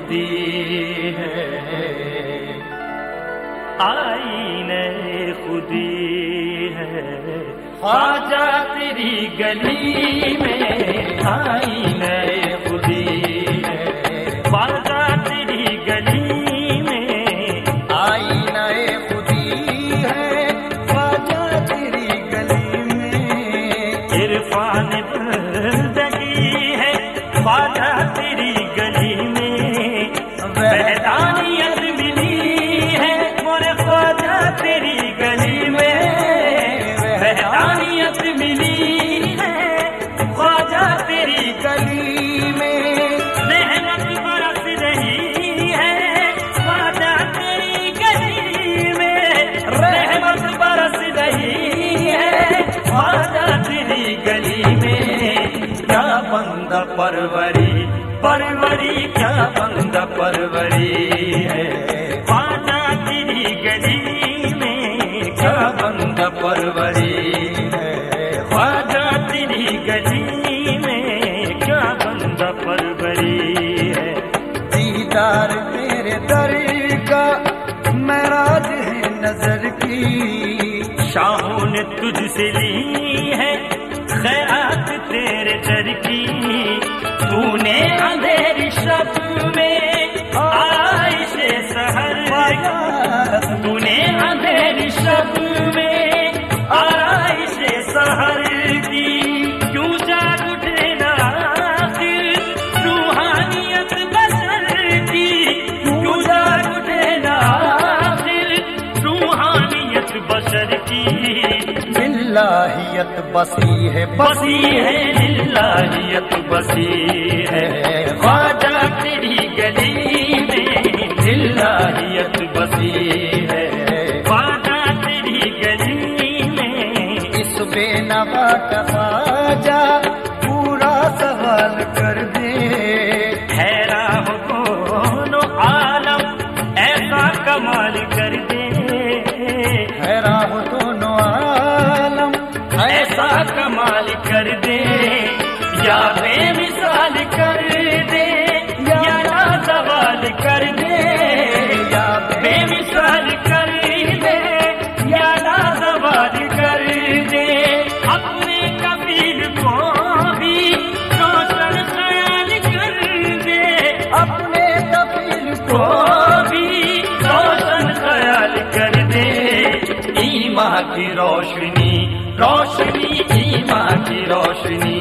खुदी है, आईने खुदी है। ख्वाजा तेरी गली में आईने खुदी है, ख्वाजा तेरी गली में आईने खुदी है, ख्वाजा तेरी गली में। इरफान बंदगी है ख्वाजा तेरी गली में, वहदानियत मिली है मोरे ख्वाजा तेरी गली में, वहदानियत मिली है ख्वाजा तेरी गली में। रहमत बरस रही है ख्वाजा तेरी गली में, रहमत बरस रही है ख्वाजा तेरी गली में। क्या बंदा परवरी परवरी, क्या बंदा परवरी है ख्वाजा तेरी गली में, क्या बंदा परवरी है ख्वाजा तेरी गली में, क्या बंदा परवरी है। दीदार तेरे दर का महराज है नजर की, शाहों ने तुझसे ली है खैरात तेरे दर की। तूने अंधेरी शब में आइशे सहर की, तूने अंधेरी शब में आइशे सहर की। क्यों जाग उठे ना आखिर रूहानियत बशर की, क्यों जाग उठे ना आखिर रूहानियत बशर की। लिल्लाहियत बसी है, बसी है लिल्लाहियत बसी है ख्वाजा तेरी गली में, लिल्लाहियत बसी है ख्वाजा तेरी गली में। इस बेनवा का ख्वाजा पूरा सवाल कर दे, हैरा हो दोनों आलम ऐसा कमाल कर दे, हैरा हो दोनों आलम ऐसा कमाल कर दे। या बेमिसाल कर दे या लाजवाल कर दे, या बेमिसाल कर दे या लाजवाल कर दे। अपने कबीर को भी रोशन ख्याल कर दे, अपने कबीर को भी रोशन ख्याल कर दे। ईमान की रोशनी रोशनी, ईमान की रोशनी